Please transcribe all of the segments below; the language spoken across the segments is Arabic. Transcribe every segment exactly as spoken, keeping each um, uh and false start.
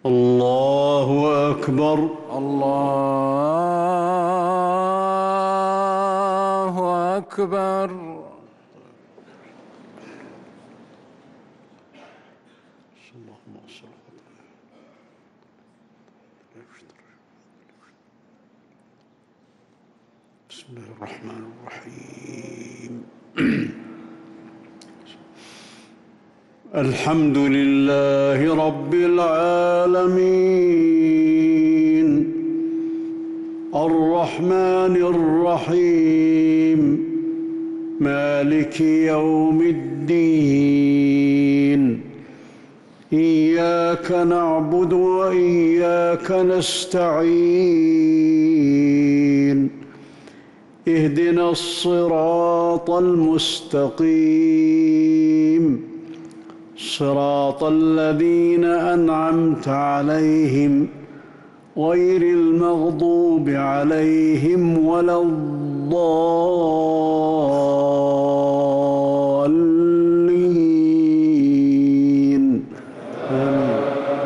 الله أكبر. الله أكبر. بسم الله الرحمن الرحيم. الحمد لله رب العالمين الرحمن الرحيم مالك يوم الدين إياك نعبد وإياك نستعين اهدنا الصراط المستقيم صراط الذين أنعمت عليهم غير المغضوب عليهم ولا الضالين آمين.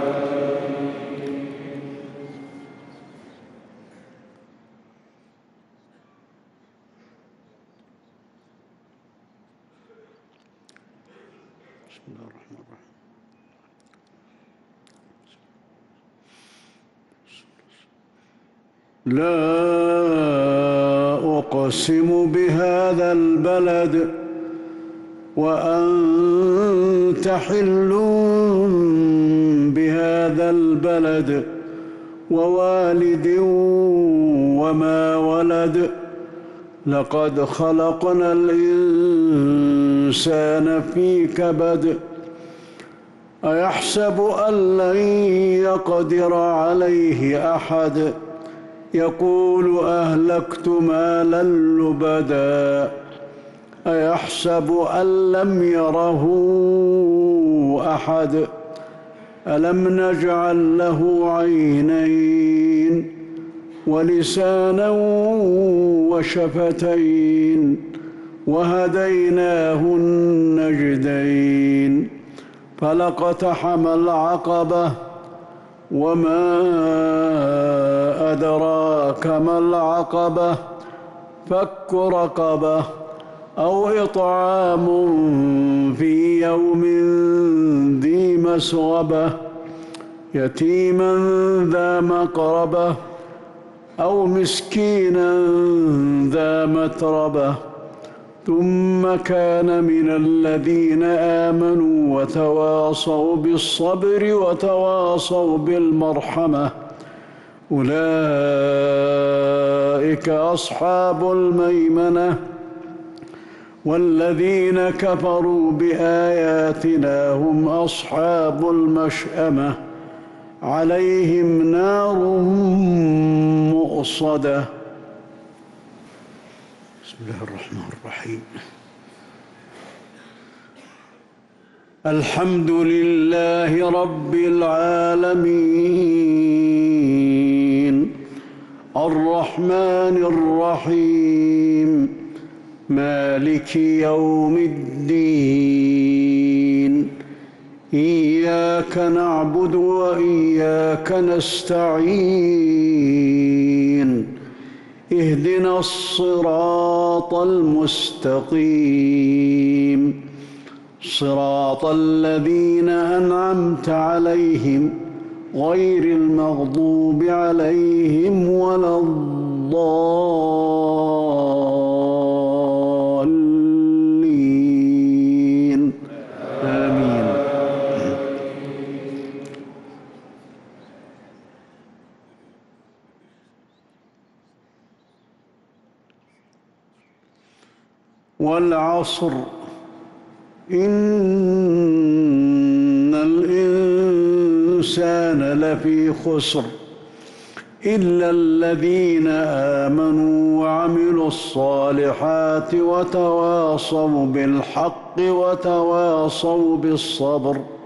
بسم الله الرحمن الرحيم. لا أقسم بهذا البلد وأنت حل بهذا البلد ووالد وما ولد لقد خلقنا الإنسان في كبد أيحسب أن لن يقدر عليه أحد يقول أهلكت مالا لبدا أيحسب أن لم يره أحد ألم نجعل له عينين ولسانا وشفتين وهديناه النجدين فلاقتحم العقبة وما أدراك ما العقبة فك رقبة أو إطعام في يوم ذي مسغبة يتيما ذا مقربة أو مسكينا ذا متربة ثم كان من الذين آمنوا وتواصوا بالصبر وتواصوا بالمرحمة أولئك أصحاب الميمنة والذين كفروا بآياتنا هم أصحاب المشأمة عليهم نار مؤصدة. بسم الله الرحمن الرحيم. الحمد لله رب العالمين الرحمن الرحيم مالك يوم الدين إياك نعبد وإياك نستعين اهدنا الصراط المستقيم صراط الذين أنعمت عليهم غير المغضوب عليهم ولا الضالين آمين. والعصر إن الإنسان لفي خسر إلا الذين آمنوا وعملوا الصالحات وتواصوا بالحق وتواصوا بالصبر.